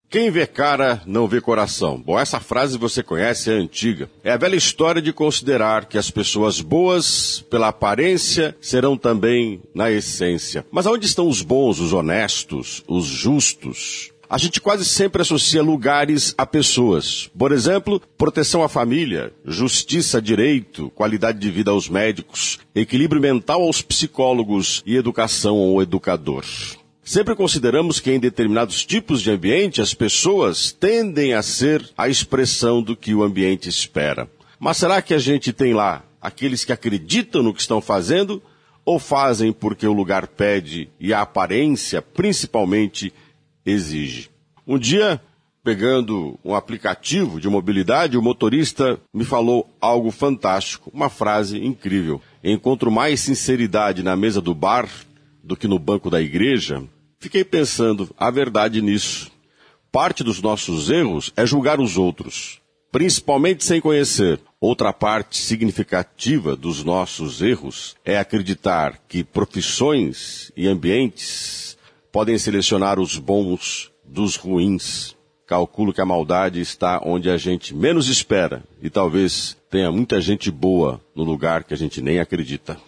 Quem vê cara não vê coração. Bom, essa frase você conhece, é antiga. É a velha história de considerar que as pessoas boas, pela aparência, serão também na essência. Mas aonde estão os bons, os honestos, os justos? A gente quase sempre associa lugares a pessoas. Por exemplo, proteção à família, justiça, direito, qualidade de vida aos médicos, equilíbrio mental aos psicólogos e educação ao educador. Sempre consideramos que em determinados tipos de ambiente as pessoas tendem a ser a expressão do que o ambiente espera. Mas será que a gente tem lá aqueles que acreditam no que estão fazendo ou fazem porque o lugar pede e a aparência, principalmente, exige? Um dia, pegando um aplicativo de mobilidade, o motorista me falou algo fantástico, uma frase incrível. Encontro mais sinceridade na mesa do bar do que no banco da igreja. Fiquei pensando a verdade nisso. Parte dos nossos erros é julgar os outros, principalmente sem conhecer. Outra parte significativa dos nossos erros é acreditar que profissões e ambientes podem selecionar os bons dos ruins. Calculo que a maldade está onde a gente menos espera e talvez tenha muita gente boa no lugar que a gente nem acredita.